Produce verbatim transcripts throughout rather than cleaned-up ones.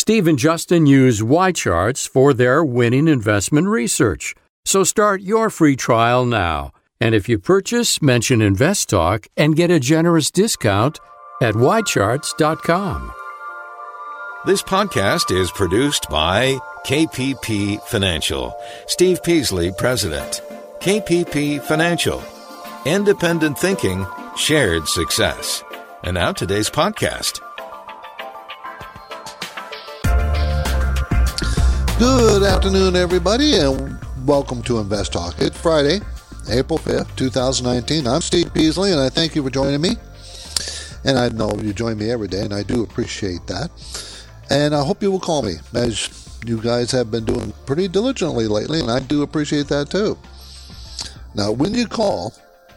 Steve and Justin use Y-Charts for their winning investment research. So start your free trial now. And if you purchase, mention InvestTalk and get a generous discount at y charts dot com. This podcast is produced by K P P Financial. Steve Peasley, President. K P P Financial. Independent thinking, shared success. And now today's podcast. Good afternoon, everybody, and welcome to Invest Talk. It's Friday, April fifth, twenty nineteen. I'm Steve Peasley, and I thank you for joining me. And I know you join me every day, and I do appreciate that. And I hope you will call me, as you guys have been doing pretty diligently lately, and I do appreciate that too. Now, when you call,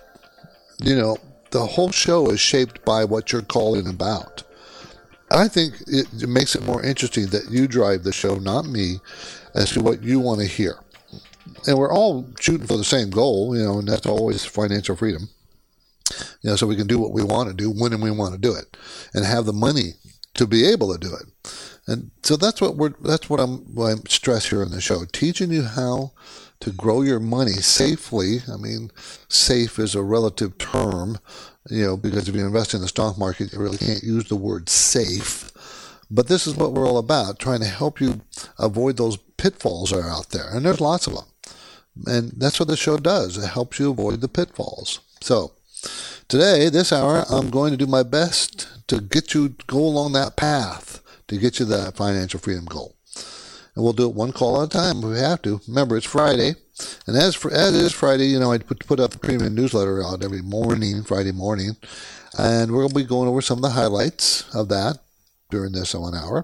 you know, the whole show is shaped by what you're calling about. I think it, it makes it more interesting that you drive the show, not me, as to what you want to hear. And we're all shooting for the same goal, you know, and that's always financial freedom. You know, so we can do what we want to do when we want to do it, and have the money to be able to do it. And so that's what we're that's what I'm what I'm stress here in the show, teaching you how to grow your money safely. I mean, safe is a relative term, you know, because if you invest in the stock market, you really can't use the word safe. But this is what we're all about, trying to help you avoid those pitfalls that are out there. And there's lots of them. And that's what the show does. It helps you avoid the pitfalls. So today, this hour, I'm going to do my best to get you go along that path to get you that financial freedom goal. And we'll do it one call at a time if we have to. Remember, it's Friday. And as for, as it is Friday, you know, I put, put up the premium newsletter out every morning, Friday morning. And we'll be going over some of the highlights of that during this one hour.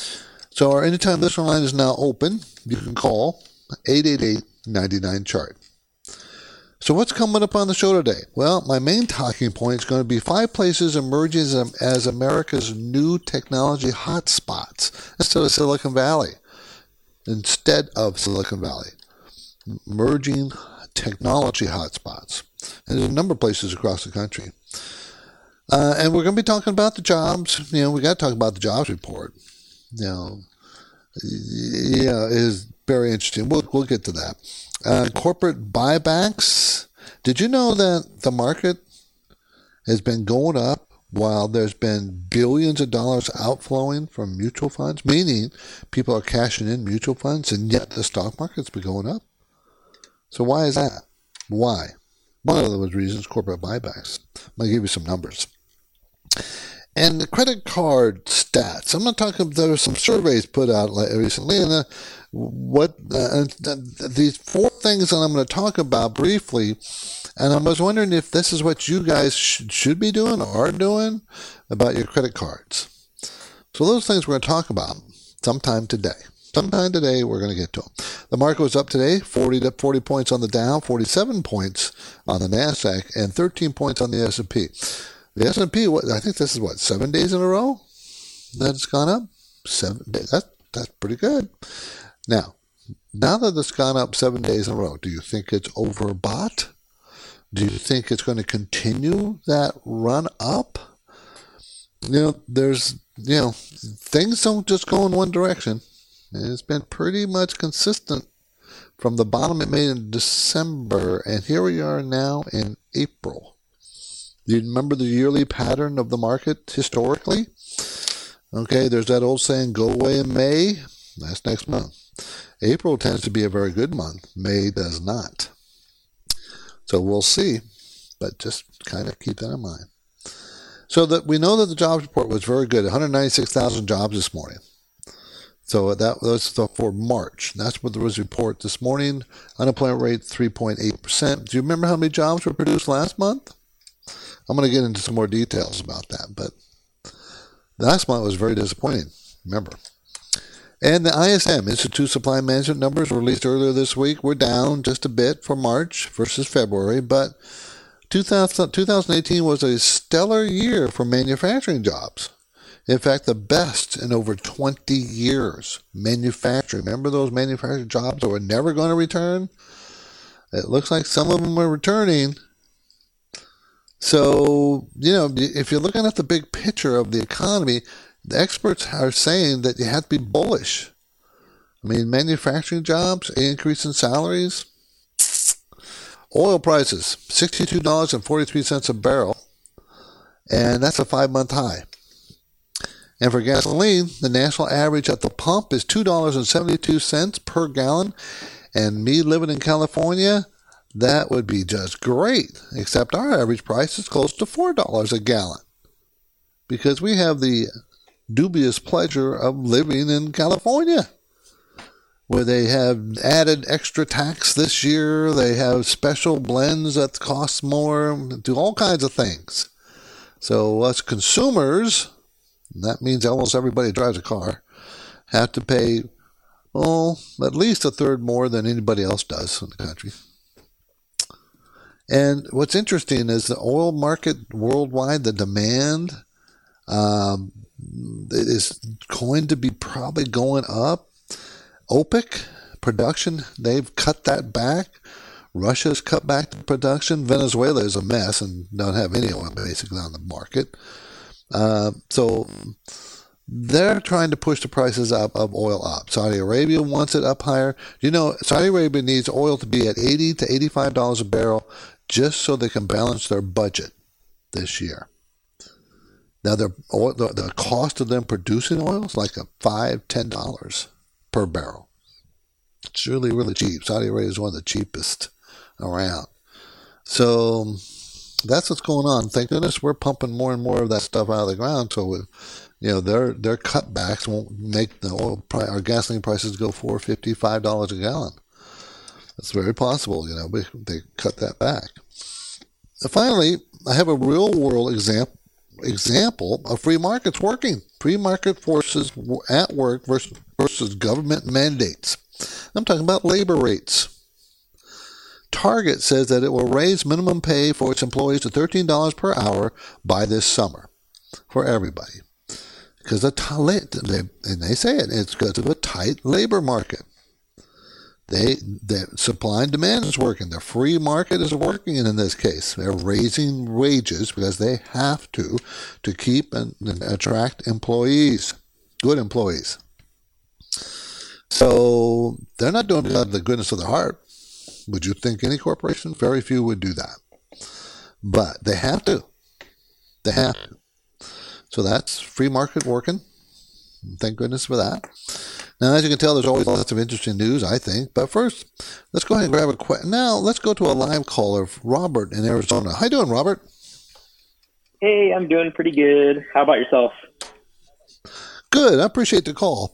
So our Anytime Listener line is now open. You can call eight eight eight, nine nine, chart. So what's coming up on the show today? Well, my main talking point is going to be five places emerging as, as America's new technology hotspots instead of Silicon Valley. Instead of Silicon Valley. Emerging technology hotspots. And there's a number of places across the country. Uh, and we're going to be talking about the jobs. You know, we got to talk about the jobs report. You know, yeah, it is very interesting. We'll, we'll get to that. Uh, corporate buybacks. Did you know that the market has been going up while there's been billions of dollars outflowing from mutual funds, meaning people are cashing in mutual funds, and yet the stock market's been going up? So why is that? Why? One of those reasons, corporate buybacks. I'm going to give you some numbers. And the credit card stats. I'm not talking, there were some surveys put out recently, and uh, what uh, these four things that I'm going to talk about briefly, and I was wondering if this is what you guys sh- should be doing or are doing about your credit cards. So those things we're going to talk about sometime today. Sometime today we're going to get to them. The market was up today, forty to forty points on the Dow, forty-seven points on the NASDAQ, and thirteen points on the S and P. The S and P, what, I think this is what, seven days in a row that it's gone up? Seven days. That, that's pretty good. Now, now that it's gone up seven days in a row, do you think it's overbought? Do you think it's going to continue that run up? You know, there's, you know, things don't just go in one direction. It's been pretty much consistent from the bottom it made in December, and here we are now in April. Do you remember the yearly pattern of the market historically? Okay, there's that old saying, go away in May. That's next month. April tends to be a very good month. May does not. So we'll see, but just kind of keep that in mind. So that we know that the jobs report was very good, one hundred ninety-six thousand jobs this morning. So that was for March. That's what there was a report this morning. Unemployment rate, three point eight percent. Do you remember how many jobs were produced last month? I'm going to get into some more details about that, but last month was very disappointing, remember. And the I S M, Institute Supply Management numbers released earlier this week were down just a bit for March versus February, but two thousand, twenty eighteen was a stellar year for manufacturing jobs. In fact, the best in over twenty years. Manufacturing. Remember those manufacturing jobs that were never going to return? It looks like some of them are returning. So, you know, if you're looking at the big picture of the economy, the experts are saying that you have to be bullish. I mean, manufacturing jobs, increase in salaries. Oil prices, sixty-two dollars and forty-three cents a barrel, and that's a five-month high. And for gasoline, the national average at the pump is two dollars and seventy-two cents per gallon, and me living in California, that would be just great, except our average price is close to four dollars a gallon, because we have the dubious pleasure of living in California, where they have added extra tax this year. They have special blends that cost more, do all kinds of things. So us consumers, and that means almost everybody drives a car, have to pay, well, at least a third more than anybody else does in the country. And what's interesting is the oil market worldwide, the demand um, is going to be probably going up. OPEC production, they've cut that back. Russia's cut back the production. Venezuela is a mess and don't have any oil basically on the market. Uh, so they're trying to push the prices up of oil up. Saudi Arabia wants it up higher. You know, Saudi Arabia needs oil to be at eighty to eighty-five dollars a barrel just so they can balance their budget this year. Now, their oil, the, the cost of them producing oil is like a five, ten dollars per barrel. It's really, really cheap. Saudi Arabia is one of the cheapest around. So that's what's going on. Thank goodness we're pumping more and more of that stuff out of the ground. So, we, you know, their their cutbacks won't make the oil price, our gasoline prices go four dollars and fifty-five dollars a gallon. It's very possible. You know, we, they cut that back. Finally, I have a real world example. Example of free markets working. Free market forces at work versus, versus government mandates. I'm talking about labor rates. Target says that it will raise minimum pay for its employees to thirteen dollars per hour by this summer for everybody. Because the t- and they say it, it's because of a tight labor market. They, the supply and demand is working. The free market is working in this case. They're raising wages because they have to to keep and, and attract employees, good employees. So they're not doing it out of the goodness of their heart. Would you think any corporation? Very few would do that. But they have to. They have to. So that's free market working. Thank goodness for that. Now, as you can tell, there's always lots of interesting news, I think. But first, let's go ahead and grab a question. Now, let's go to a live caller, Robert in Arizona. How you doing, Robert? Hey, I'm doing pretty good. How about yourself? Good. I appreciate the call.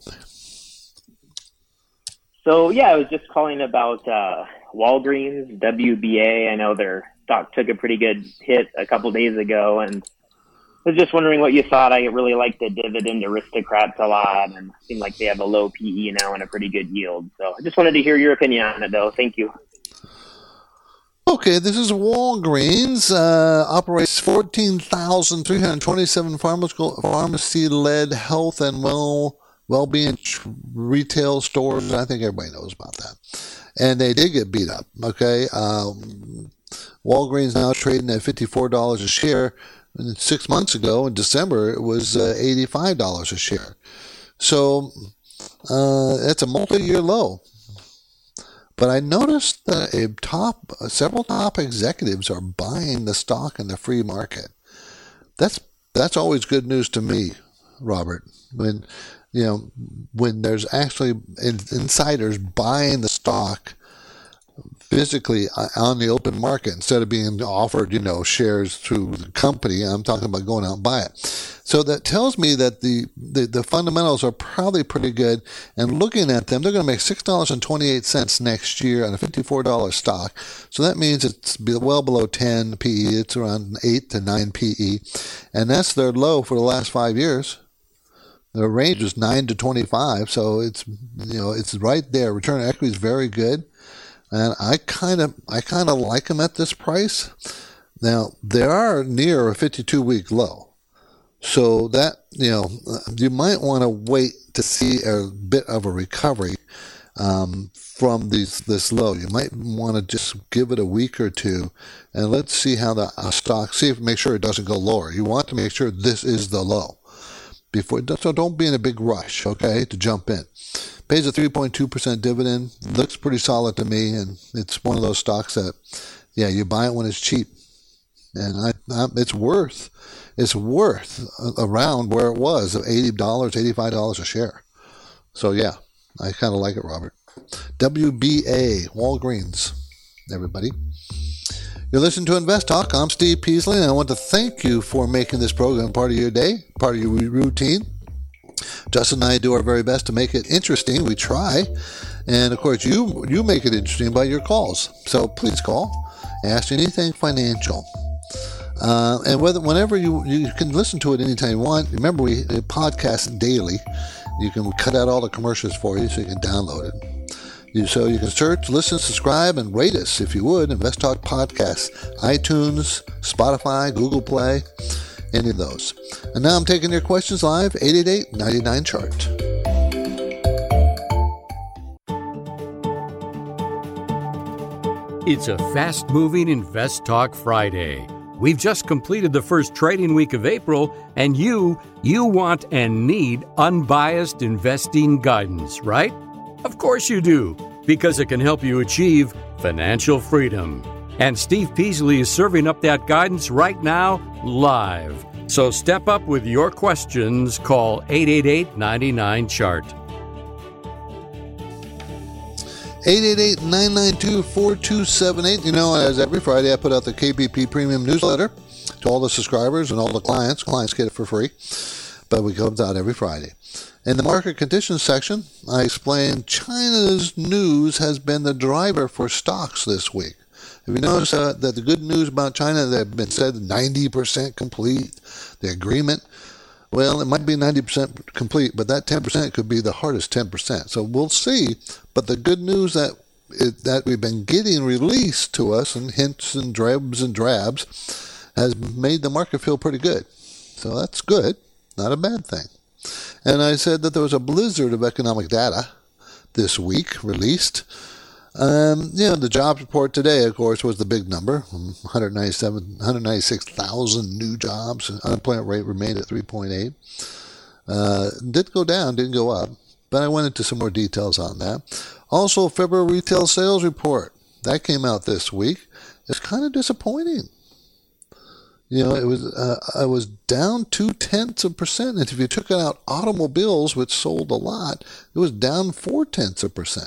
So, yeah, I was just calling about uh, Walgreens, W B A. I know their stock took a pretty good hit a couple days ago, and I was just wondering what you thought. I really like the dividend aristocrats a lot, and it seemed like they have a low P E now and a pretty good yield. So I just wanted to hear your opinion on it, though. Thank you. Okay, this is Walgreens. Uh, operates fourteen thousand three hundred twenty-seven pharmacy-led health and well well-being retail stores. I think everybody knows about that. And they did get beat up. Okay, um, Walgreens now trading at fifty-four dollars a share. And six months ago, in December, it was uh, eighty-five dollars a share. So uh, that's a multi-year low. But I noticed that a top, uh, several top executives are buying the stock in the free market. That's that's always good news to me, Robert. When you know when there's actually in, insiders buying the stock physically on the open market instead of being offered, you know, shares through the company. I'm talking about going out and buy it. So that tells me that the, the, the fundamentals are probably pretty good. And looking at them, they're going to make six dollars and twenty-eight cents next year on a fifty-four dollars stock. So that means it's well below ten P E. It's around eight to nine P E. And that's their low for the last five years. Their range was nine to twenty-five. So it's, you know, it's right there. Return on equity is very good. And I kind of I kind of like them at this price. Now, they are near a fifty-two week low. So that, you know, you might want to wait to see a bit of a recovery um, from these this low. You might want to just give it a week or two and let's see how the uh, stock, see if make sure it doesn't go lower. You want to make sure this is the low. before. So don't be in a big rush, okay, to jump in. Pays a three point two percent dividend. Looks pretty solid to me, and it's one of those stocks that, yeah, you buy it when it's cheap. And I, I, it's worth, it's worth around where it was, of eighty dollars, eighty-five dollars a share. So, yeah, I kind of like it, Robert. W B A, Walgreens, everybody. You're listening to Invest Talk. I'm Steve Peasley, and I want to thank you for making this program part of your day, part of your routine. Justin and I do our very best to make it interesting. We try. And, of course, you you make it interesting by your calls. So please call. Ask anything financial. Uh, and whether whenever you, you can listen to it anytime you want. Remember, we podcast daily. You can cut out all the commercials for you so you can download it. You, so you can search, listen, subscribe, and rate us, if you would. Invest Talk Podcast. iTunes, Spotify, Google Play. Any of those. And now I'm taking your questions live, eight eight eight, nine nine, chart. It's a fast-moving Invest Talk Friday. We've just completed the first trading week of April, and you, you want and need unbiased investing guidance, right? Of course you do, because it can help you achieve financial freedom. And Steve Peasley is serving up that guidance right now, live. So step up with your questions. Call eight eight eight, nine nine, chart. eight eight eight, nine nine two, four two seven eight. You know, as every Friday, I put out the K P P Premium newsletter to all the subscribers and all the clients. Clients get it for free, but we comes out every Friday. In the market conditions section, I explain China's news has been the driver for stocks this week. Have you noticed uh, that the good news about China, they've been said ninety percent complete, the agreement? Well, it might be ninety percent complete, but that ten percent could be the hardest ten percent. So we'll see. But the good news that it, that we've been getting released to us in hints and drabs and drabs has made the market feel pretty good. So that's good, not a bad thing. And I said that there was a blizzard of economic data this week released. Um, you know, the jobs report today, of course, was the big number, one hundred ninety-seven, one hundred ninety-six thousand new jobs. Unemployment rate remained at three point eight. Uh, did go down, didn't go up, but I went into some more details on that. Also, February retail sales report, that came out this week. It's kind of disappointing. You know, it was uh, it was down two-tenths of a percent, and if you took out automobiles, which sold a lot, it was down four-tenths of a percent.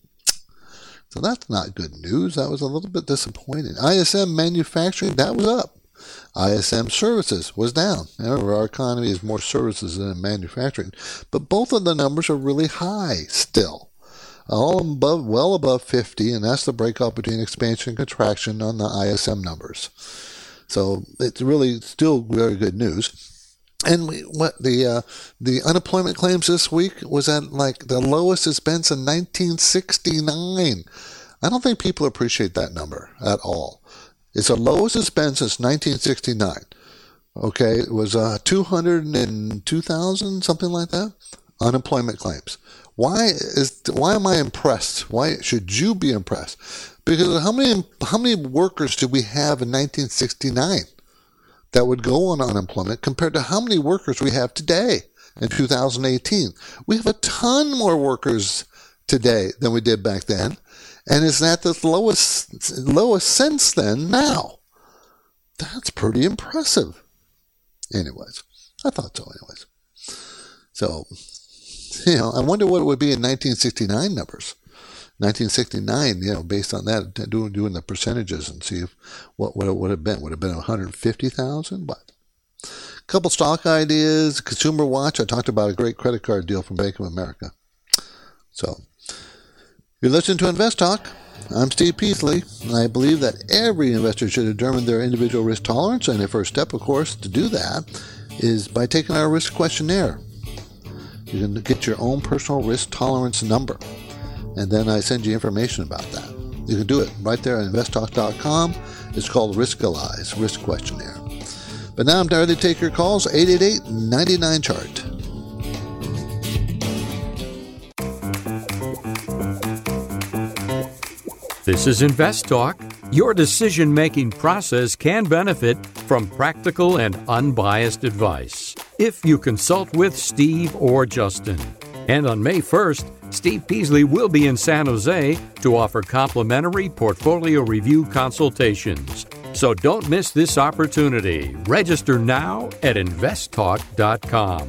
So that's not good news. That was a little bit disappointing. I S M manufacturing, that was up. I S M services was down. Remember, our economy is more services than manufacturing. But both of the numbers are really high still. All above, well above fifty, and that's the breakout between expansion and contraction on the I S M numbers. So it's really still very good news. And we, what the uh, the unemployment claims this week was at like the lowest it's been since nineteen sixty-nine. I don't think people appreciate that number at all. It's the lowest it's been since nineteen sixty-nine. Okay, it was uh, two hundred two thousand, something like that, unemployment claims. Why is why am I impressed? Why should you be impressed? Because how many how many workers did we have in nineteen sixty-nine? That would go on unemployment compared to how many workers we have today in two thousand eighteen. We have a ton more workers today than we did back then, and it's at the lowest lowest since then now. That's pretty impressive. Anyways, I thought so anyways. So, you know, I wonder what it would be in nineteen sixty-nine numbers. nineteen sixty-nine, you know, based on that, doing doing the percentages and see if what, what it would have been. Would it have been one hundred fifty thousand? What? A couple stock ideas. Consumer Watch. I talked about a great credit card deal from Bank of America. So, you're listening to Invest Talk. I'm Steve Peasley, and I believe that every investor should determine their individual risk tolerance, and the first step, of course, to do that is by taking our risk questionnaire. You can get your own personal risk tolerance number. And then I send you information about that. You can do it right there at invest talk dot com. It's called Riskalyze, Risk Questionnaire. But now I'm ready to take your calls, eight eight eight, nine nine, chart. This is Invest Talk. Your decision-making process can benefit from practical and unbiased advice. if you consult with Steve or Justin. And on May first, Steve Peasley will be in San Jose to offer complimentary portfolio review consultations. So don't miss this opportunity. Register now at invest talk dot com.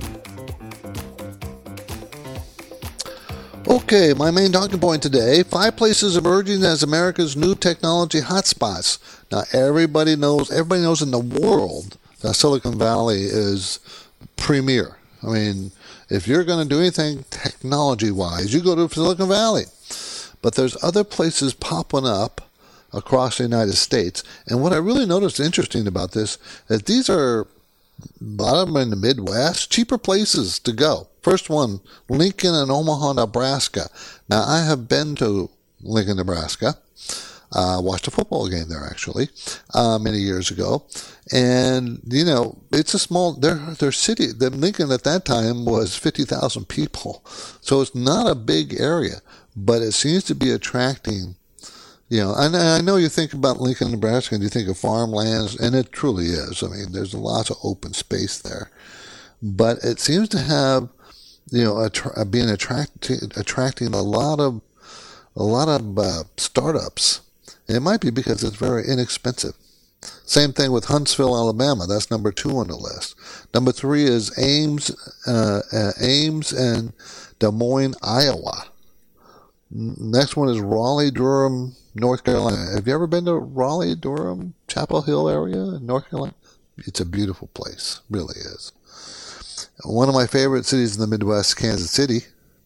Okay, my main talking point today, five places emerging as America's new technology hotspots. Now, everybody knows, everybody knows in the world that Silicon Valley is premier. I mean, if you're going to do anything technology-wise, you go to Silicon Valley. But there's other places popping up across the United States. And what I really noticed interesting about this is these are, a lot of them in the Midwest, cheaper places to go. First one, Lincoln and Omaha, Nebraska. Now, I have been to Lincoln, Nebraska. Uh, watched a football game there, actually, uh, many years ago. And, you know, it's a small, their, their city, the Lincoln at that time was fifty thousand people. So it's not a big area, but it seems to be attracting, you know, and I know you think about Lincoln, Nebraska, and you think of farmlands, and it truly is. I mean, there's lots of open space there. But it seems to have, you know, attra- being attract- attracting a lot of, a lot of uh, startups. It might be because it's very inexpensive. Same thing with Huntsville, Alabama. That's number two on the list. Number three is Ames, uh, uh, Ames and Des Moines, Iowa. Next one is Raleigh, Durham, North Carolina. Have you ever been to Raleigh, Durham, Chapel Hill area in North Carolina? It's a beautiful place, really is. One of my favorite cities in the Midwest, Kansas City.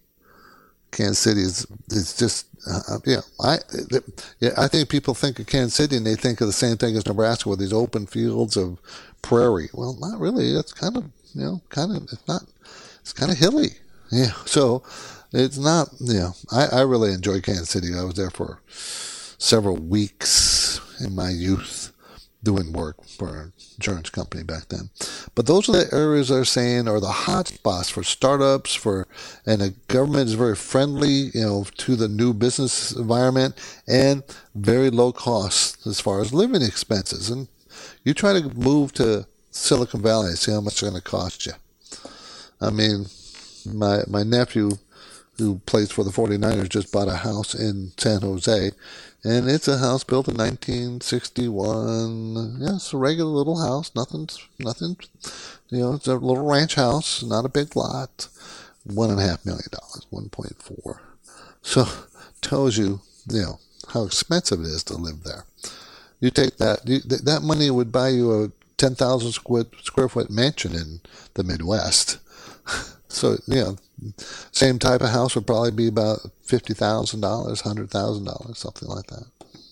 Kansas City is, is just, uh, yeah, I, yeah, I think people think of Kansas City and they think of the same thing as Nebraska with these open fields of prairie. Well, not really. It's kind of, you know, kind of, it's not, it's kind of hilly. Yeah. So it's not, you know, I, I really enjoy Kansas City. I was there for several weeks in my youth doing work for an insurance company back then. But those are the areas they're saying are the hot spots for startups, for, and the government is very friendly, you know, to the new business environment and very low cost as far as living expenses. And you try to move to Silicon Valley and see how much it's going to cost you. I mean, my my nephew who plays for the forty-niners just bought a house in San Jose. And it's a house built in nineteen sixty-one. Yeah, it's a regular little house. Nothing, nothing, you know, it's a little ranch house, not a big lot. One and a half million dollars, one point four. So, tells you, you know, how expensive it is to live there. You take that, you, that money would buy you a ten thousand square foot mansion in the Midwest. So, you know, same type of house would probably be about fifty thousand dollars, one hundred thousand dollars, something like that.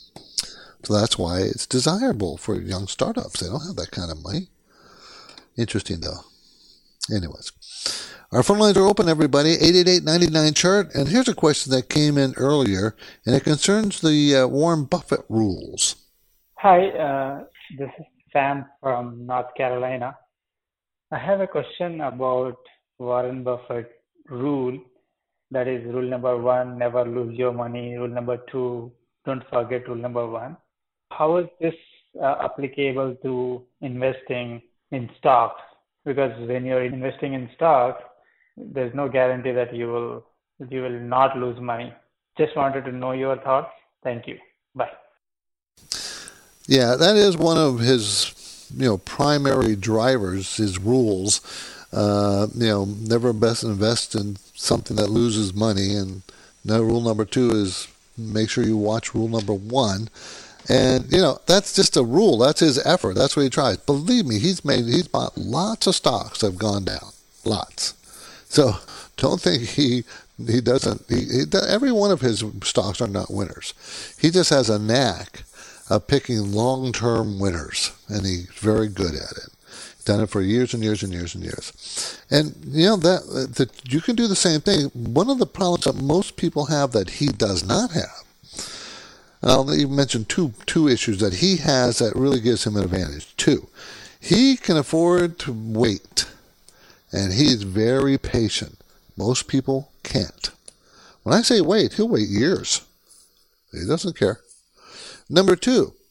So that's why it's desirable for young startups. They don't have that kind of money. Interesting, though. Anyways, our phone lines are open, everybody, eight eight eight, nine nine, chart. And here's a question that came in earlier, and it concerns the uh, Warren Buffett rules. Hi, uh, this is Sam from North Carolina. I have a question about Warren Buffett rule. That is rule number one, never lose your money. Rule number two, don't forget rule number one. How is this uh, applicable to investing in stocks? Because when you're investing in stocks, there's no guarantee that you will you will not lose money. Just wanted to know your thoughts. Thank you. Bye. Yeah, that is one of his, you know, primary drivers, his rules. Uh, you know, never best invest in something that loses money. And now rule number two is make sure you watch rule number one. And, you know, that's just a rule. That's his effort. That's what he tries. Believe me, he's made, he's bought lots of stocks that have gone down. Lots. So don't think he, he doesn't, he, he, every one of his stocks are not winners. He just has a knack of picking long-term winners, and he's very good at it. Done it for years and years and years and years. And, you know, that, that you can do the same thing. One of the problems that most people have that he does not have, and I'll even mention two two issues that he has that really gives him an advantage. Two, he can afford to wait, and he is very patient. Most people can't. When I say wait, he'll wait years. He doesn't care. Number two,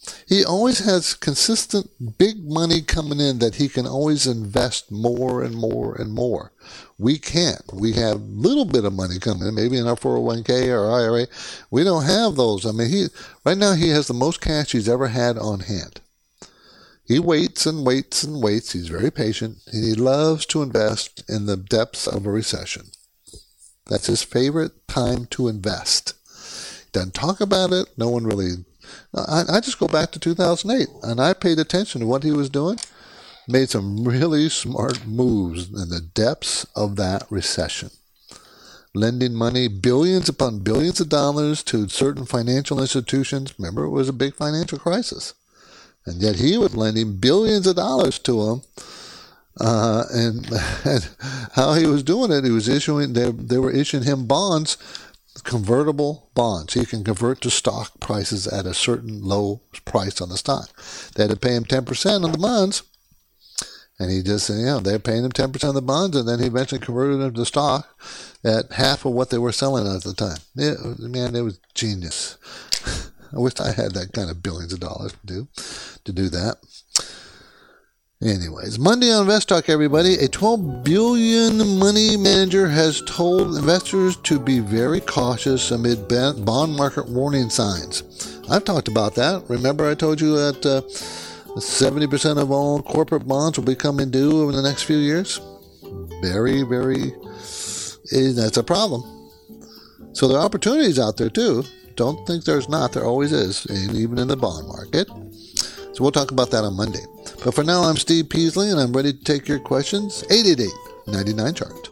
He always has consistent big money coming in that he can always invest more and more and more. We can't. We have little bit of money coming in, maybe in our four oh one k or I R A. We don't have those. I mean, he right now he has the most cash he's ever had on hand. He waits and waits and waits. He's very patient. And he loves to invest in the depths of a recession. That's his favorite time to invest. Doesn't talk about it. No one really... I, I just go back to two thousand eight, and I paid attention to what he was doing. Made some really smart moves in the depths of that recession. Lending money, billions upon billions of dollars to certain financial institutions. Remember, it was a big financial crisis. And yet he was lending billions of dollars to them. Uh, and, and how he was doing it, he was issuing, they, they were issuing him bonds, convertible bonds. He can convert to stock prices at a certain low price on the stock. They had to pay him ten percent on the bonds. And he just, you know, they're paying him ten percent of the bonds, and then he eventually converted them to stock at half of what they were selling at the time. It, man, it was genius. I wish I had that kind of billions of dollars to do, to do that. Anyways, Monday on Invest Talk, everybody, a twelve billion dollars money manager has told investors to be very cautious amid bond market warning signs. I've talked about that. Remember I told you that uh, seventy percent of all corporate bonds will be coming due over the next few years? Very, very, that's a problem. So there are opportunities out there too. Don't think there's not. There always is, even in the bond market. So we'll talk about that on Monday. But for now, I'm Steve Peasley, and I'm ready to take your questions. eight eight eight, nine nine, chart.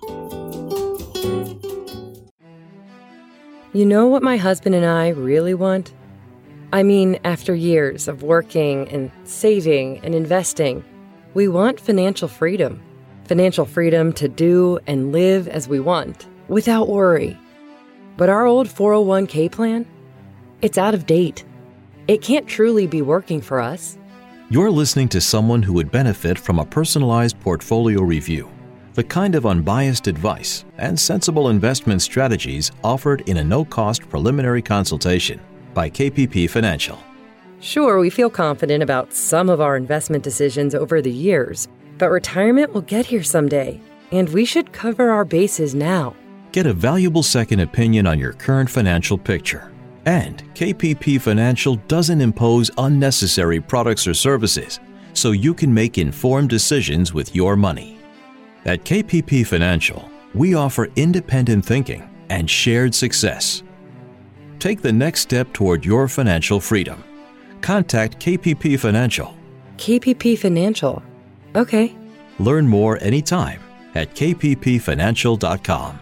You know what my husband and I really want? I mean, after years of working and saving and investing, we want financial freedom. Financial freedom to do and live as we want, without worry. But our old four oh one k plan? It's out of date. It can't truly be working for us. You're listening to someone who would benefit from a personalized portfolio review, the kind of unbiased advice and sensible investment strategies offered in a no-cost preliminary consultation by K P P Financial. Sure, we feel confident about some of our investment decisions over the years, but retirement will get here someday, and we should cover our bases now. Get a valuable second opinion on your current financial picture. And K P P Financial doesn't impose unnecessary products or services, so you can make informed decisions with your money. At K P P Financial, we offer independent thinking and shared success. Take the next step toward your financial freedom. Contact K P P Financial. K P P Financial. Okay. Learn more anytime at k p p financial dot com.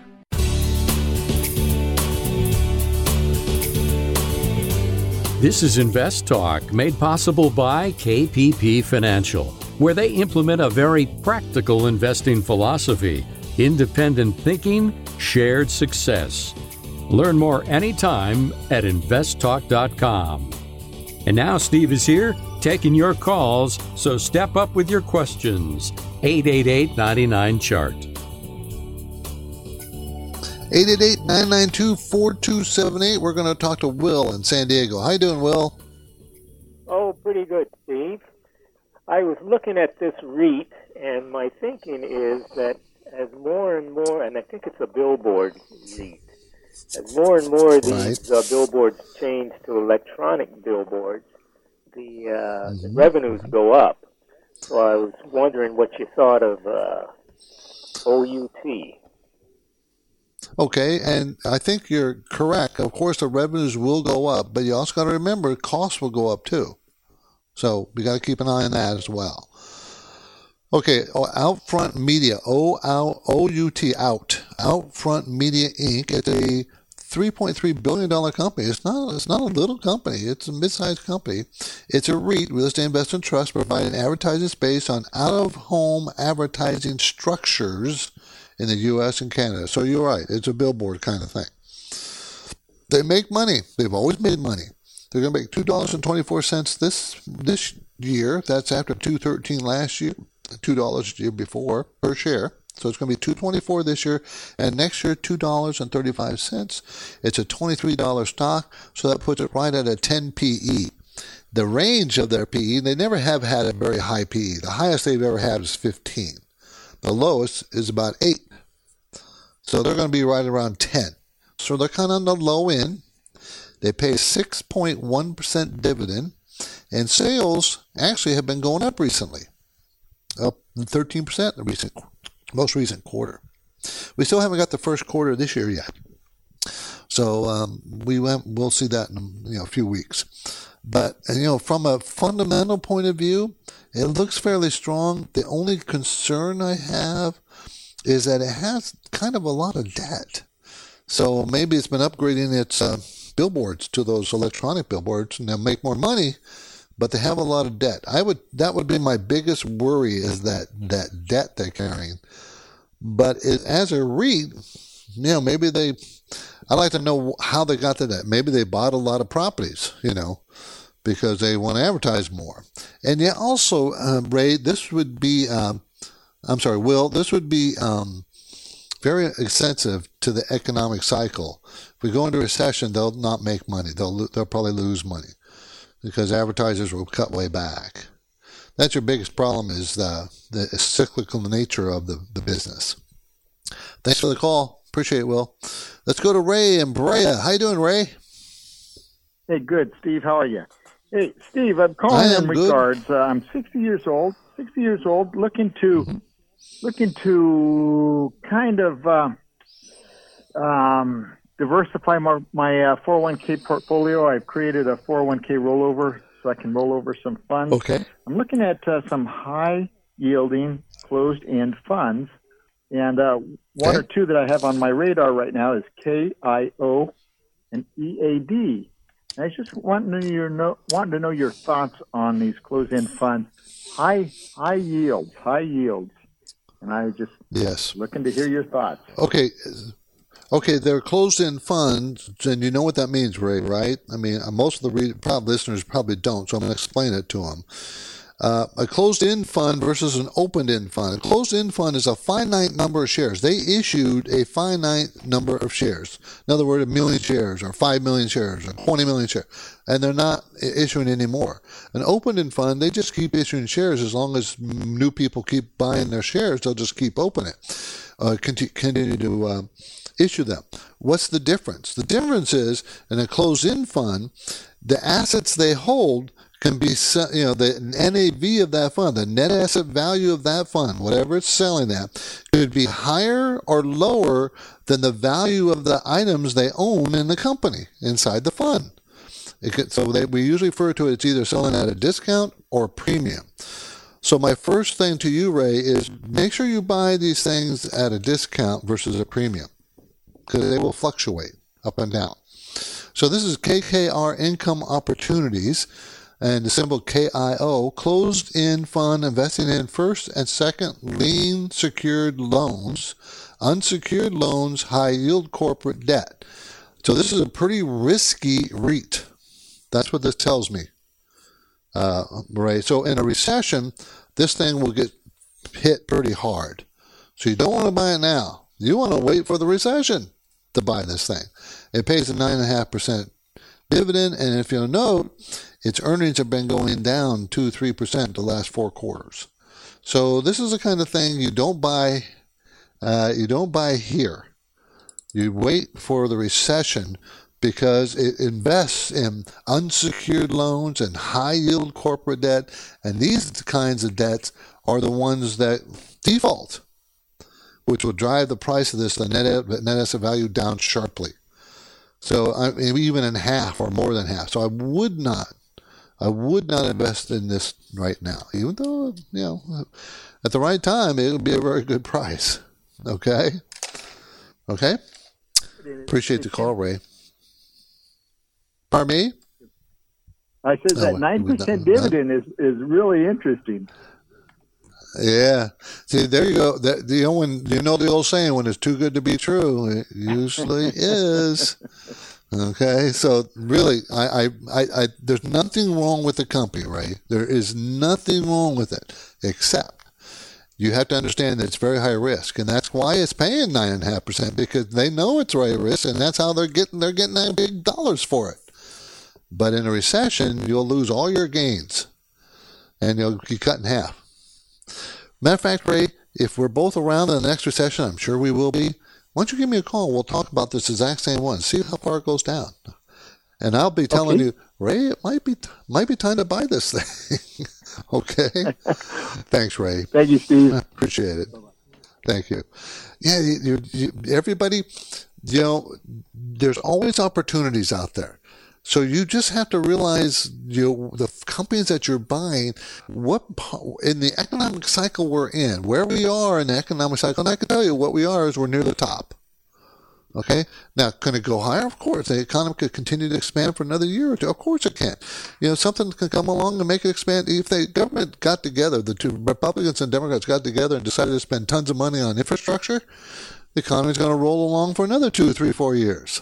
This is Invest Talk, made possible by K P P Financial, where they implement a very practical investing philosophy, independent thinking, shared success. Learn more anytime at invest talk dot com. And now Steve is here taking your calls, so step up with your questions. eight eight eight, nine nine, chart. eight eight eight, nine nine two, four two seven eight. We're going to talk to Will in San Diego. How you doing, Will? Oh, pretty good, Steve. I was looking at this REIT, and my thinking is that as more and more, and I think it's a billboard REIT, as more and more of these right. uh, billboards change to electronic billboards, the, uh, mm-hmm. the revenues go up. So I was wondering what you thought of uh, O U T. Okay, and I think you're correct. Of course, the revenues will go up, but you also got to remember costs will go up too. So we got to keep an eye on that as well. Okay, Outfront Media, O U T, out. Outfront Media Incorporated. It's a three point three billion dollars company. It's not, it's not a little company. It's a mid-sized company. It's a REIT, Real Estate Investment Trust, providing advertising space on out-of-home advertising structures in the U S and Canada. So you're right. It's a billboard kind of thing. They make money. They've always made money. They're going to make two dollars and twenty-four cents this this year. That's after two dollars and thirteen cents last year, two dollars the year before per share. So it's going to be two dollars and twenty-four cents this year, and next year two dollars and thirty-five cents. It's a twenty-three dollars stock, so that puts it right at a ten P E. the range of their P E, they never have had a very high P E. The highest they've ever had is fifteen. The lowest is about eight. So they're going to be right around ten. So they're kind of on the low end. They pay six point one percent dividend, and sales actually have been going up recently, up thirteen percent in the recent, most recent quarter. We still haven't got the first quarter of this year yet. So um, we went, we'll see that in you know, a few weeks. But you know, from a fundamental point of view, it looks fairly strong. The only concern I have is that it has kind of a lot of debt. So maybe it's been upgrading its uh, billboards to those electronic billboards, and they'll make more money, but they have a lot of debt. I would that would be my biggest worry, is that that debt they're carrying. But it, as a REIT, you know, maybe they. I'd like to know how they got to that. Maybe they bought a lot of properties, you know, because they want to advertise more. And yeah, also, uh, Ray, this would be, um, I'm sorry, Will, this would be um, very expensive to the economic cycle. If we go into recession, they'll not make money. They'll they'll probably lose money because advertisers will cut way back. That's your biggest problem, is the, the cyclical nature of the, the business. Thanks for the call. Appreciate it, Will. Let's go to Ray in Brea. How you doing, Ray? Hey, good, Steve. How are you? Hey, Steve, I'm calling in good. regards. Uh, I'm sixty years old. sixty years old, looking to mm-hmm. looking to kind of uh, um, diversify my, my uh, four oh one k portfolio. I've created a four oh one k rollover so I can roll over some funds. Okay. I'm looking at uh, some high-yielding closed-end funds. And uh, one okay. or two that I have on my radar right now is K I O and E A D. And I just want to your know, wanting to know your thoughts on these closed-end funds, high high yields, high yields. And I just yes looking to hear your thoughts. Okay, okay, they're closed-end funds, and you know what that means, Ray, right? I mean, most of the read, probably listeners probably don't, so I'm going to explain it to them. Uh, a closed-end fund versus an open-end fund. A closed-end fund is a finite number of shares. They issued a finite number of shares. In other words, a million shares or five million shares or twenty million shares. And they're not issuing any more. An open-end fund, they just keep issuing shares. As long as new people keep buying their shares, they'll just keep opening it, uh, continue, continue to uh, issue them. What's the difference? The difference is, in a closed-end fund, the assets they hold can be, you know, the N A V of that fund, the net asset value of that fund, whatever it's selling at, could be higher or lower than the value of the items they own in the company inside the fund. It could, so they, we usually refer to it as either selling at a discount or a premium. So my first thing to you, Ray, is make sure you buy these things at a discount versus a premium, because they will fluctuate up and down. So this is K K R Income Opportunities. And the symbol K I O, closed-end fund investing in first and second lien secured loans, unsecured loans, high-yield corporate debt. So this is a pretty risky REIT. That's what this tells me, uh, Ray. So in a recession, this thing will get hit pretty hard. So you don't want to buy it now. You want to wait for the recession to buy this thing. It pays a nine point five percent dividend, and if you'll note, its earnings have been going down two to three percent the last four quarters. So this is the kind of thing you don't buy. Uh, you don't buy here. You wait for the recession, because it invests in unsecured loans and high-yield corporate debt, and these kinds of debts are the ones that default, which will drive the price of this, the net net asset value, down sharply. So I mean, even in half or more than half. So I would not. I would not invest in this right now, even though, you know, at the right time, it'll be a very good price. Okay? Okay? Appreciate the call, Ray. Pardon me? I said that oh, nine percent dividend is, is really interesting. Yeah. See, there you go. That, you know, when, you know the old saying, when it's too good to be true, it usually is. Okay, so really, I, I, I, I, there's nothing wrong with the company, Ray. There is nothing wrong with it, except you have to understand that it's very high risk, and that's why it's paying nine and a half percent, because they know it's high risk, and that's how they're getting they're getting that big dollars for it. But in a recession, you'll lose all your gains, and you'll be cut in half. Matter of fact, Ray, if we're both around in the next recession, I'm sure we will be, why don't you give me a call? We'll talk about this exact same one. See how far it goes down. And I'll be telling okay. you, Ray, it might be might be time to buy this thing. Okay? Thanks, Ray. Thank you, Steve. I appreciate it. Thank you. Yeah, you, you, you, everybody, you know, there's always opportunities out there. So you just have to realize, you know, the companies that you're buying, what in the economic cycle we're in, where we are in the economic cycle, and I can tell you what we are is we're near the top. Okay? Now, can it go higher? Of course. The economy could continue to expand for another year or two. Of course it can. You know, something can come along and make it expand. If the government got together, the two Republicans and Democrats got together and decided to spend tons of money on infrastructure, the economy's going to roll along for another two, three, four years.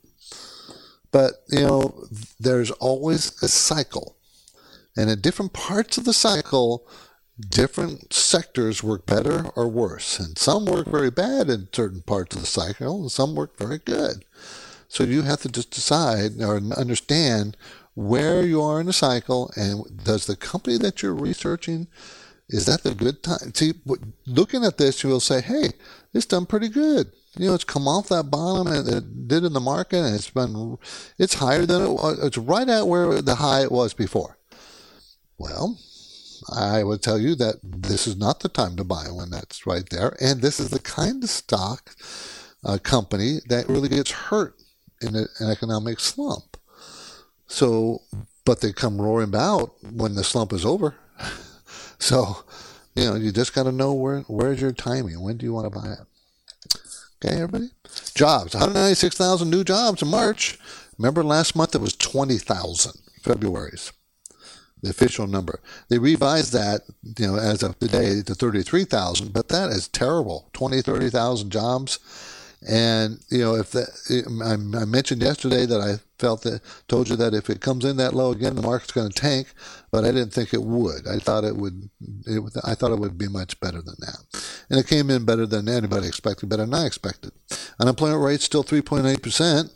But, you know, there's always a cycle. And at different parts of the cycle, different sectors work better or worse. And some work very bad in certain parts of the cycle, and some work very good. So you have to just decide or understand where you are in the cycle, and does the company that you're researching, is that the good time? See, looking at this, you will say, hey, it's done pretty good. You know, it's come off that bottom and it did in the market, and it's been, it's higher than it was. It's right at where the high it was before. Well, I would tell you that this is not the time to buy when that's right there. And this is the kind of stock uh, company that really gets hurt in a, an economic slump. So, but they come roaring out when the slump is over. So, you know, you just got to know where where's your timing. When do you want to buy it? Okay, everybody? Jobs. one hundred ninety-six thousand new jobs in March. Remember last month it was twenty thousand, February's, the official number. They revised that, you know, as of today to thirty-three thousand, but that is terrible. twenty, thirty thousand jobs. And, you know, if that, I, I mentioned yesterday that I felt that, told you that if it comes in that low again, the market's going to tank, but I didn't think it would. I thought it would, it, I thought it would be much better than that. And it came in better than anybody expected, better than I expected. Unemployment rate still three point eight percent.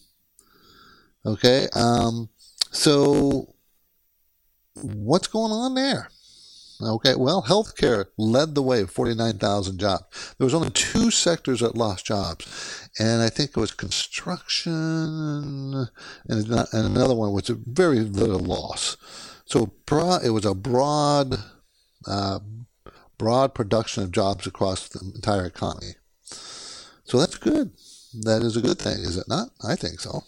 Okay. Um, so what's going on there? Okay, well, healthcare led the way, forty-nine thousand jobs. There was only two sectors that lost jobs, and I think it was construction, and, not, and another one was a very little loss. So broad, it was a broad, uh, broad production of jobs across the entire economy. So that's good. That is a good thing, is it not? I think so.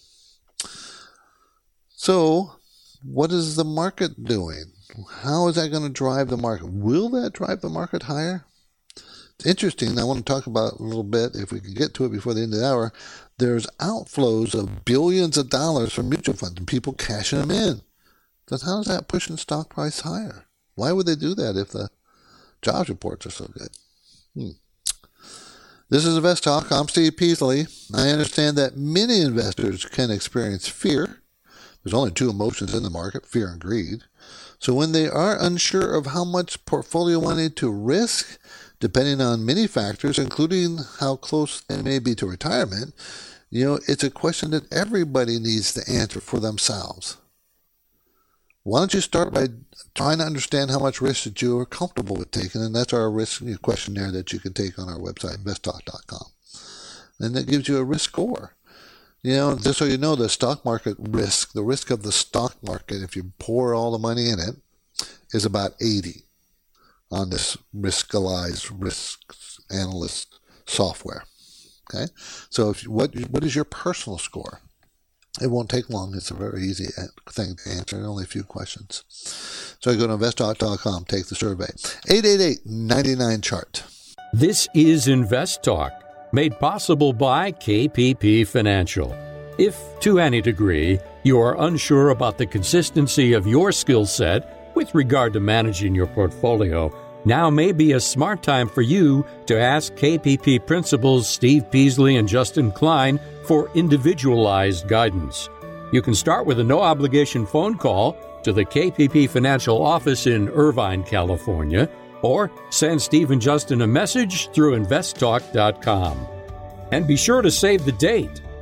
So what is the market doing? How is that going to drive the market? Will that drive the market higher? It's interesting. I want to talk about it a little bit, if we can get to it before the end of the hour. There's outflows of billions of dollars from mutual funds and people cashing them in. So how is that pushing stock price higher? Why would they do that if the jobs reports are so good? Hmm. This is Invest Talk. I'm Steve Peasley. I understand that many investors can experience fear. There's only two emotions in the market, fear and greed. So when they are unsure of how much portfolio money to risk, depending on many factors, including how close they may be to retirement, you know, it's a question that everybody needs to answer for themselves. Why don't you start by trying to understand how much risk that you are comfortable with taking, and that's our risk questionnaire that you can take on our website, invest talk dot com. And that gives you a risk score. You know, just so you know, the stock market risk, the risk of the stock market, if you pour all the money in it, is about eighty on this Riskalyze risk analyst software. Okay, so if you, what what is your personal score? It won't take long. It's a very easy thing to answer. Only a few questions. So you go to invest talk dot com, take the survey. eight eight eight, nine nine, chart. This is Invest Talk, made possible by K P P Financial. If, to any degree, you are unsure about the consistency of your skill set with regard to managing your portfolio, now may be a smart time for you to ask K P P principals Steve Peasley and Justin Klein for individualized guidance. You can start with a no-obligation phone call to the K P P Financial office in Irvine, California, or send Steve and Justin a message through invest talk dot com. And be sure to save the date.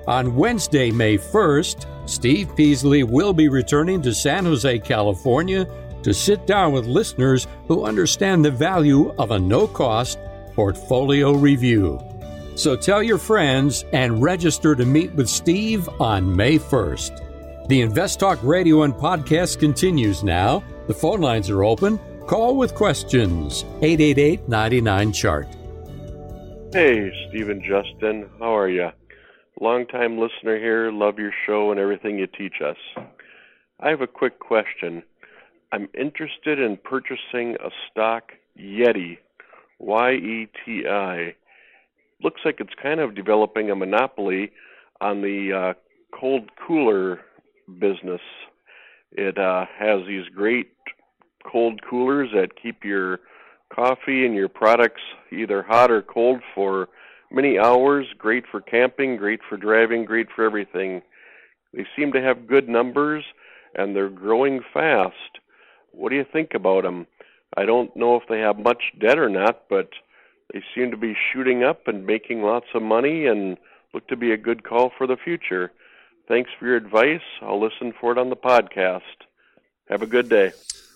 On Wednesday, May first, Steve Peasley will be returning to San Jose, California to sit down with listeners who understand the value of a no-cost portfolio review. So tell your friends and register to meet with Steve on May first. The Invest Talk radio and podcast continues now. The phone lines are open. Call with questions. eight eight eight, nine nine, C H A R T. Hey, Steve and Justin. How are you? Long-time listener here. Love your show and everything you teach us. I have a quick question. I'm interested in purchasing a stock, Yeti, Y E T I. Looks like it's kind of developing a monopoly on the uh, cold cooler business. It uh, has these great cold coolers that keep your coffee and your products either hot or cold for many hours. Great for camping, great for driving, great for everything. They seem to have good numbers, and they're growing fast. What do you think about them? I don't know if they have much debt or not, but they seem to be shooting up and making lots of money and look to be a good call for the future. Thanks for your advice. I'll listen for it on the podcast. Have a good day.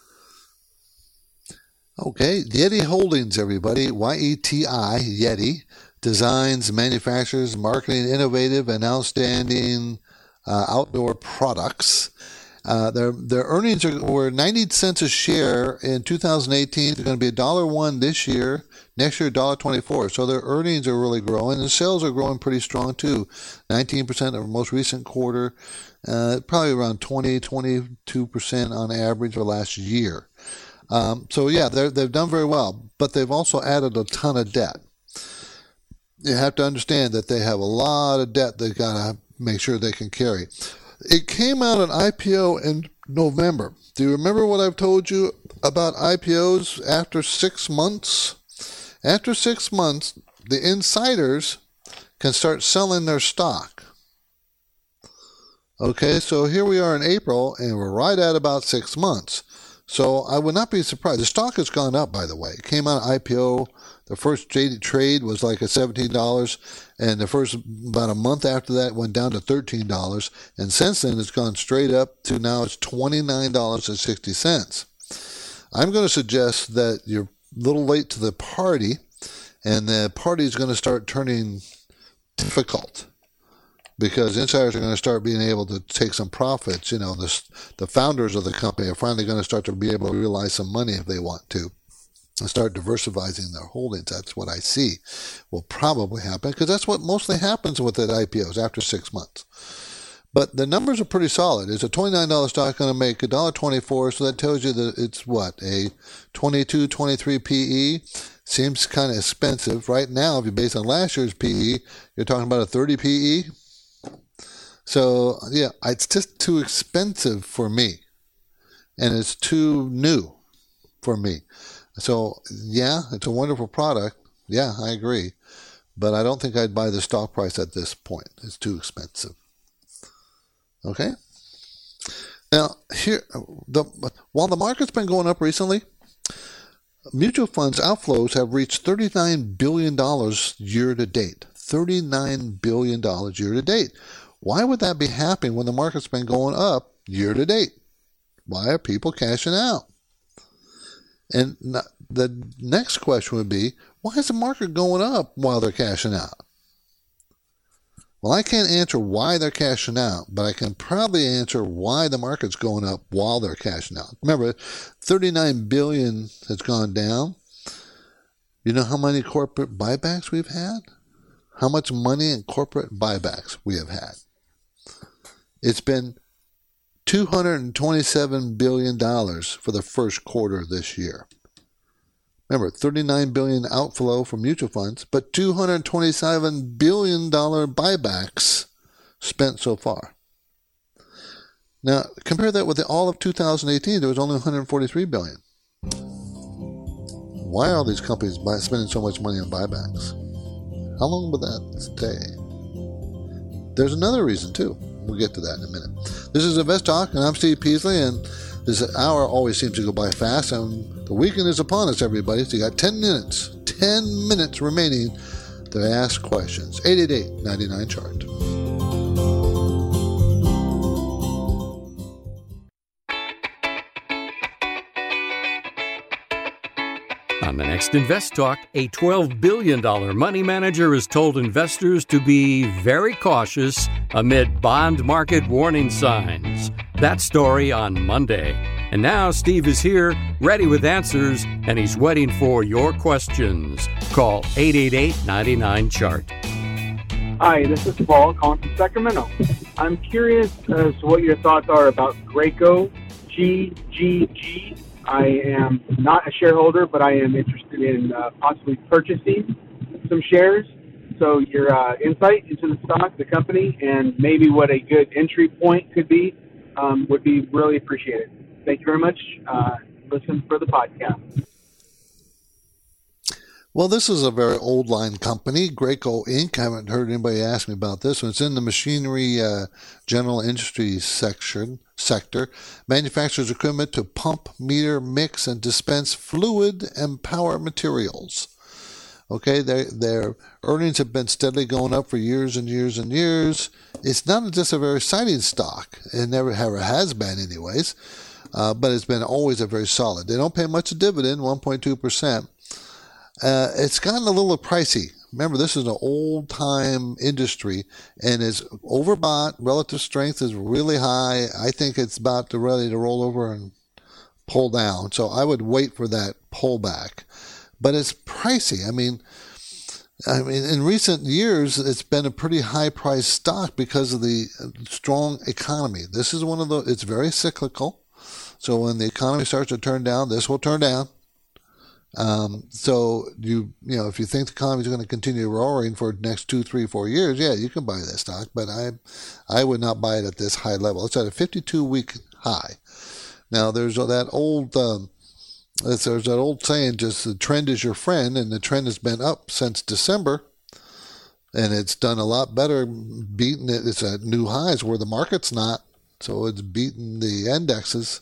Okay, Yeti Holdings, everybody. Y E T I, Yeti. Designs, manufactures, marketing innovative and outstanding uh, outdoor products. Uh, their their earnings are, were ninety cents a share in two thousand eighteen. It's going to be one dollar one this year. Next year, one dollar twenty-four. So their earnings are really growing, and sales are growing pretty strong too. nineteen percent of the most recent quarter, uh, probably around twenty, twenty-two percent on average for last year. Um, so yeah, they've done very well, but they've also added a ton of debt. You have to understand that they have a lot of debt they've got to make sure they can carry. It came out an I P O in November. Do you remember what I've told you about I P Os after six months? After six months, the insiders can start selling their stock. Okay, so here we are in April, and we're right at about six months. So I would not be surprised. The stock has gone up, by the way. It came out of I P O. The first trade was like at seventeen dollars, and the first about a month after that went down to thirteen dollars. And since then, it's gone straight up to now it's twenty-nine dollars and sixty cents. I'm going to suggest that you're a little late to the party, and the party is going to start turning difficult, because insiders are going to start being able to take some profits. You know, the, the founders of the company are finally going to start to be able to realize some money if they want to and start diversifying their holdings. That's what I see will probably happen, because that's what mostly happens with the I P Os after six months. But the numbers are pretty solid. Is a twenty-nine dollars stock going to make one dollar twenty-four? So that tells you that it's what, a twenty-two, twenty-three P E? Seems kind of expensive. Right now, if you base on last year's P E, you're talking about a thirty P E. So, yeah, it's just too expensive for me, and it's too new for me. So, yeah, it's a wonderful product. Yeah, I agree. But I don't think I'd buy the stock price at this point. It's too expensive. Okay? Now, here, the while the market's been going up recently, mutual funds outflows have reached thirty-nine billion dollars year to date. thirty-nine billion dollars year to date. Why would that be happening when the market's been going up year to date? Why are people cashing out? And the next question would be, why is the market going up while they're cashing out? Well, I can't answer why they're cashing out, but I can probably answer why the market's going up while they're cashing out. Remember, thirty-nine billion dollars has gone down. You know how many corporate buybacks we've had? How much money in corporate buybacks we have had? It's been two hundred twenty-seven billion dollars for the first quarter of this year. Remember, thirty-nine billion dollars outflow from mutual funds, but two hundred twenty-seven billion dollars buybacks spent so far. Now, compare that with the, all of two thousand eighteen, there was only one hundred forty-three billion dollars. Why are all these companies buy, spending so much money on buybacks? How long will that stay? There's another reason, too. We'll get to that in a minute. This is Invest Talk, and I'm Steve Peasley, and this hour always seems to go by fast, and the weekend is upon us, everybody. So you got ten minutes, ten minutes remaining to ask questions. eight eight eight, nine nine, C H A R T. On the next Invest Talk, a twelve billion dollars money manager has told investors to be very cautious amid bond market warning signs. That story on Monday. And now Steve is here, ready with answers, and he's waiting for your questions. Call eight eight eight, nine nine, C H A R T. Hi, this is Paul calling from Sacramento. I'm curious as to what your thoughts are about Graco G G G. I am not a shareholder, but I am interested in uh, possibly purchasing some shares. So your uh, insight into the stock, the company, and maybe what a good entry point could be um, would be really appreciated. Thank you very much. Uh, listen for the podcast. Well, this is a very old line company, Graco Incorporated. I haven't heard anybody ask me about this one. It's in the machinery uh, general industry section sector. Manufactures equipment to pump, meter, mix, and dispense fluid and power materials. Okay, their their earnings have been steadily going up for years and years and years. It's not just a very exciting stock. It never ever has been, anyways. Uh, but it's been always a very solid. They don't pay much a dividend, one point two percent. Uh, it's gotten a little pricey. Remember, this is an old-time industry, and is overbought. Relative strength is really high. I think it's about to ready to roll over and pull down. So I would wait for that pullback. But it's pricey. I mean, I mean, in recent years, it's been a pretty high-priced stock because of the strong economy. This is one of the. It's very cyclical. So when the economy starts to turn down, this will turn down. Um, so you, you know, if you think the economy is going to continue roaring for the next two, three, four years, yeah, you can buy that stock, but I, I would not buy it at this high level. It's at a fifty-two week high. Now there's that old, um, there's that old saying, just the trend is your friend, and the trend has been up since December, and it's done a lot better, beating it. It's at new highs where the market's not, so it's beaten the indexes.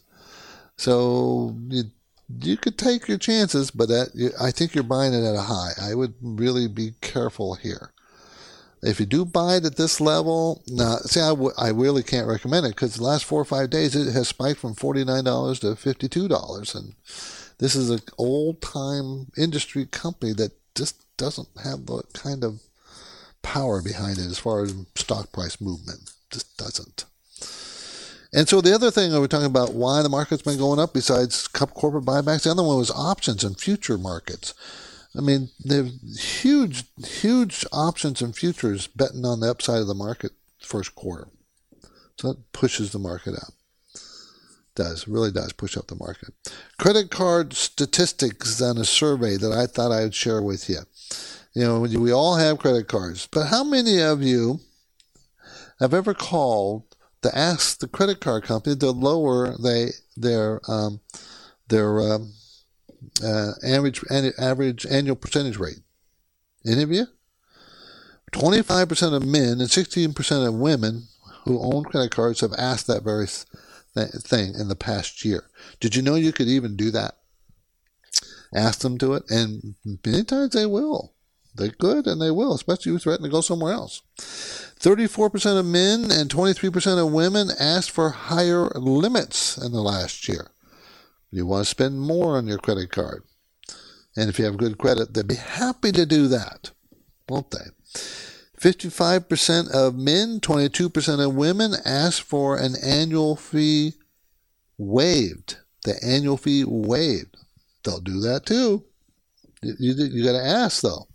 So you. You could take your chances, but that, I think you're buying it at a high. I would really be careful here. If you do buy it at this level, now, see, I, w- I really can't recommend it because the last four or five days it has spiked from forty-nine dollars to fifty-two dollars. And this is an old-time industry company that just doesn't have the kind of power behind it as far as stock price movement. Just doesn't. And so the other thing we were talking about, why the market's been going up besides corporate buybacks, the other one was options and future markets. I mean, there's huge, huge options and futures betting on the upside of the market first quarter. So that pushes the market up. Does, really does push up the market. Credit card statistics on a survey that I thought I would share with you. You know, we all have credit cards, but how many of you have ever called to ask the credit card company to lower they their um, their um, uh, average average annual percentage rate? Any of you? twenty-five percent of men and sixteen percent of women who own credit cards have asked that very th- thing in the past year. Did you know you could even do that? Ask them to it, and many times they will. They could, and they will, especially if you threaten to go somewhere else. thirty-four percent of men and twenty-three percent of women asked for higher limits in the last year. You want to spend more on your credit card. And if you have good credit, they'd be happy to do that, won't they? fifty-five percent of men, twenty-two percent of women asked for an annual fee waived. The annual fee waived. They'll do that too. You, you, you got to ask, though.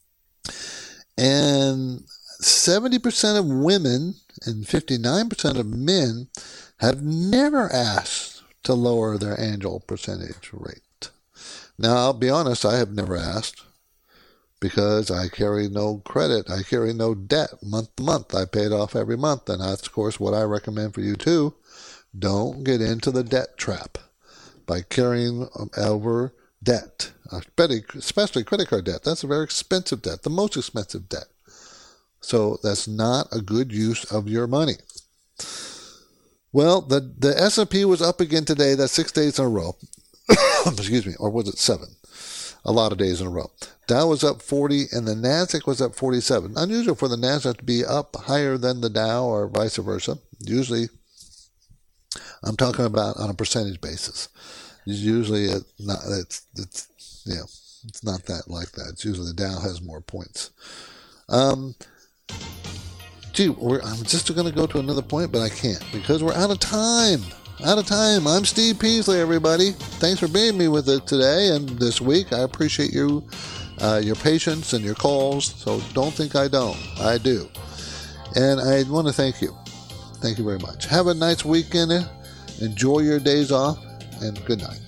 And seventy percent of women and fifty-nine percent of men have never asked to lower their annual percentage rate. Now, I'll be honest, I have never asked because I carry no credit. I carry no debt month to month. I pay it off every month, and that's, of course, what I recommend for you, too. Don't get into the debt trap by carrying over debt, especially credit card debt. That's a very expensive debt, the most expensive debt. So that's not a good use of your money. Well, the, the S and P was up again today. That's six days in a row. Excuse me, or was it seven? A lot of days in a row. Dow was up forty, and the Nasdaq was up forty-seven. Unusual for the Nasdaq to be up higher than the Dow or vice versa. Usually, I'm talking about on a percentage basis. Usually, it not, it's, it's, you know, It's not that like that. It's usually the Dow has more points. Um, gee, we're, I'm just going to go to another point, but I can't because we're out of time. Out of time. I'm Steve Peasley, everybody. Thanks for being me with it today and this week. I appreciate you, uh, your patience and your calls. So don't think I don't. I do. And I want to thank you. Thank you very much. Have a nice weekend. Enjoy your days off, and good night.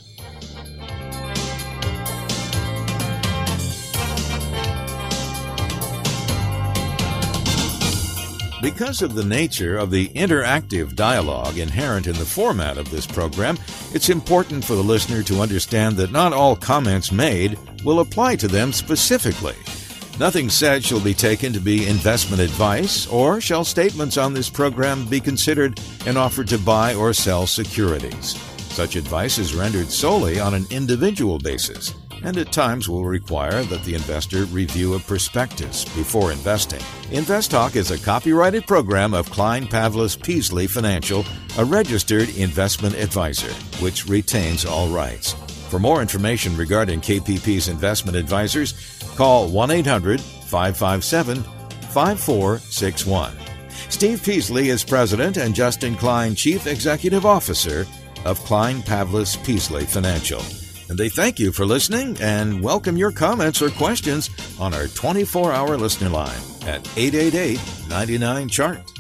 Because of the nature of the interactive dialogue inherent in the format of this program, it's important for the listener to understand that not all comments made will apply to them specifically. Nothing said shall be taken to be investment advice, or shall statements on this program be considered an offer to buy or sell securities. Such advice is rendered solely on an individual basis, and at times will require that the investor review a prospectus before investing. InvestTalk is a copyrighted program of Klein Pavlis Peasley Financial, a registered investment advisor, which retains all rights. For more information regarding K P P's investment advisors, call one eight hundred five five seven five four six one. Steve Peasley is President and Justin Klein Chief Executive Officer of Klein Pavlis Peasley Financial. And they thank you for listening and welcome your comments or questions on our twenty-four hour listener line at eight eight eight, nine nine, C H A R T.